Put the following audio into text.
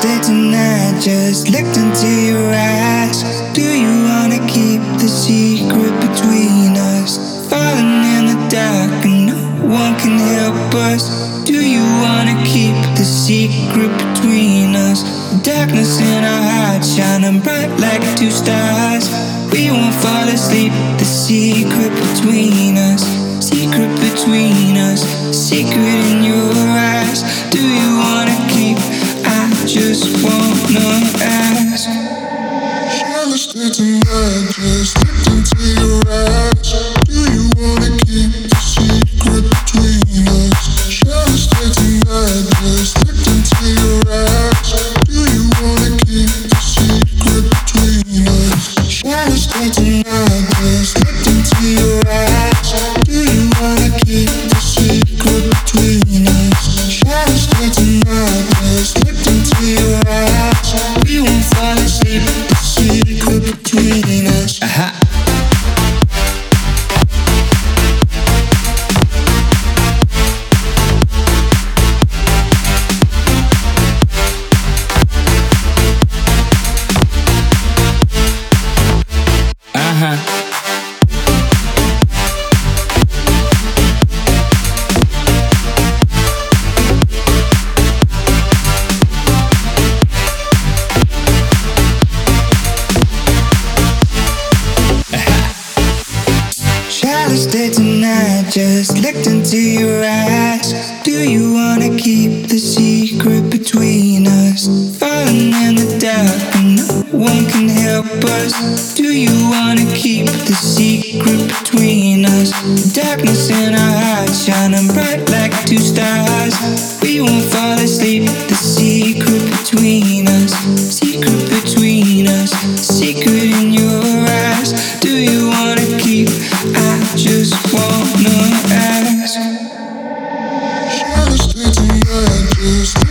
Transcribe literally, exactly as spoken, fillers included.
stay tonight, just looked into your eyes. Do you wanna keep the secret between us? Falling in the dark and no one can help us. Do you wanna keep the secret between us? Darkness in our hearts shining bright like two stars. We won't fall asleep, the secret between us. Secret between us, secret in your eyes. Do you wanna keep? I just wanna ask. Shall I stay tonight, just look into your eyes? Do you wanna keep the secret between us? Shall I stay tonight, just look into your eyes? Do you wanna keep the secret between us? Shall I stay tonight, just look into your eyes? Do you wanna keep the secret between us? Shall I stay tonight, just look into your eyes? We won't fall asleep, the secret between us. Aha. Uh-huh. Shall I stay tonight, just looked into your eyes? Do you wanna keep the secret between us? Falling in the dark and no one can help us. Do you wanna keep the secret between us? Darkness in our hearts shining bright like two stars. We won't fall asleep, the secret between us. Secret between us, secret in your eyes. Do you wanna keep? I just wanna ask. Shall I stay tonight, just